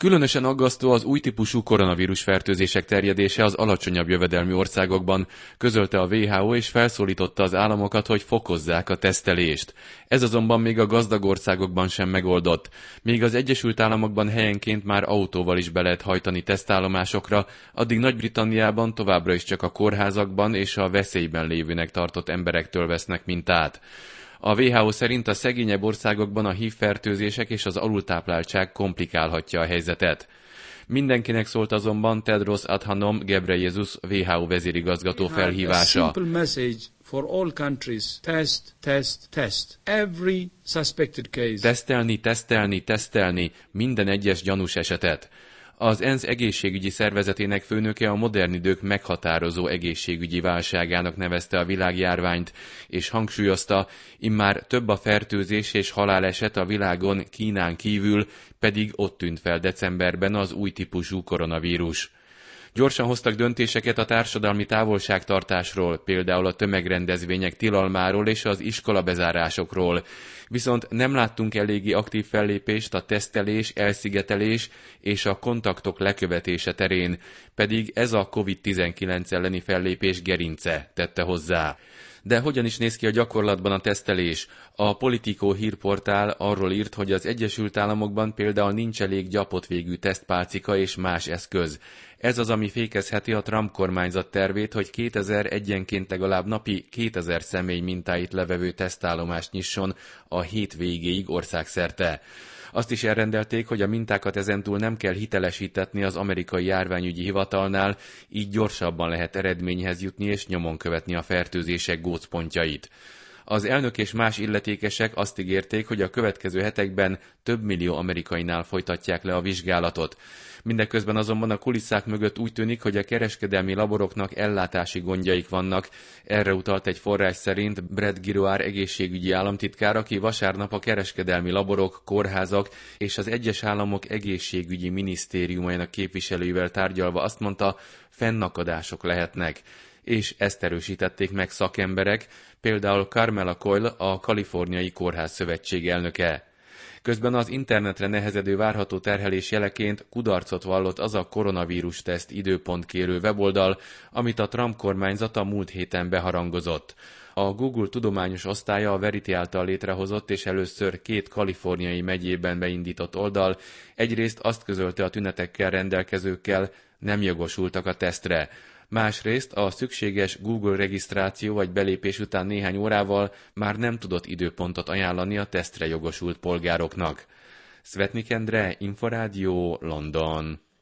Különösen aggasztó az új típusú koronavírus fertőzések terjedése az alacsonyabb jövedelmű országokban, közölte a WHO és felszólította az államokat, hogy fokozzák a tesztelést. Ez azonban még a gazdag országokban sem megoldott. Míg az Egyesült Államokban helyenként már autóval is be lehet hajtani tesztállomásokra, addig Nagy-Britanniában továbbra is csak a kórházakban és a veszélyben lévőnek tartott emberektől vesznek mintát. A WHO szerint a szegényebb országokban a HIV-fertőzések és az alultápláltság komplikálhatja a helyzetet. Mindenkinek szólt azonban Tedros Adhanom Ghebreyesus WHO vezérigazgató felhívása. For all countries, test. Every suspected case. Tesztelni, minden egyes gyanús esetet. Az ENSZ egészségügyi szervezetének főnöke a modern idők meghatározó egészségügyi válságának nevezte a világjárványt, és hangsúlyozta, immár több a fertőzés és haláleset a világon Kínán kívül, pedig ott tűnt fel decemberben az új típusú koronavírus. Gyorsan hoztak döntéseket a társadalmi távolságtartásról, például a tömegrendezvények tilalmáról és az iskolabezárásokról. Viszont nem láttunk eléggé aktív fellépést a tesztelés, elszigetelés és a kontaktok lekövetése terén, pedig ez a COVID-19 elleni fellépés gerince, tette hozzá. De hogyan is néz ki a gyakorlatban a tesztelés? A Politico hírportál arról írt, hogy az Egyesült Államokban például nincs elég gyapott végű tesztpálcika és más eszköz. Ez az, ami fékezheti a Trump kormányzat tervét, hogy 2000 egyenként legalább napi 2000 személy mintáit levevő tesztállomást nyisson a hét végéig országszerte. Azt is elrendelték, hogy a mintákat ezentúl nem kell hitelesítetni az amerikai járványügyi hivatalnál, így gyorsabban lehet eredményhez jutni és nyomon követni a fertőzések gócpontjait. Az elnök és más illetékesek azt ígérték, hogy a következő hetekben több millió amerikainál folytatják le a vizsgálatot. Mindeközben azonban a kulisszák mögött úgy tűnik, hogy a kereskedelmi laboroknak ellátási gondjaik vannak. Erre utalt egy forrás szerint Brett Giroir egészségügyi államtitkár, aki vasárnap a kereskedelmi laborok, kórházak és az egyes államok egészségügyi minisztériumainak képviselőivel tárgyalva azt mondta, fennakadások lehetnek. És ezt erősítették meg szakemberek, például Carmela Coyle, a Kaliforniai Kórház Szövetség elnöke. Közben az internetre nehezedő várható terhelés jeleként kudarcot vallott az a koronavírus teszt időpontkérő weboldal, amit a Trump kormányzat a múlt héten beharangozott. A Google tudományos osztálya a Verity által létrehozott és először 2 kaliforniai megyében beindított oldal egyrészt azt közölte a tünetekkel rendelkezőkkel, nem jogosultak a tesztre. Másrészt a szükséges Google regisztráció vagy belépés után néhány órával már nem tudott időpontot ajánlani a tesztre jogosult polgároknak. Szvetnik Endre, Inforádió, London.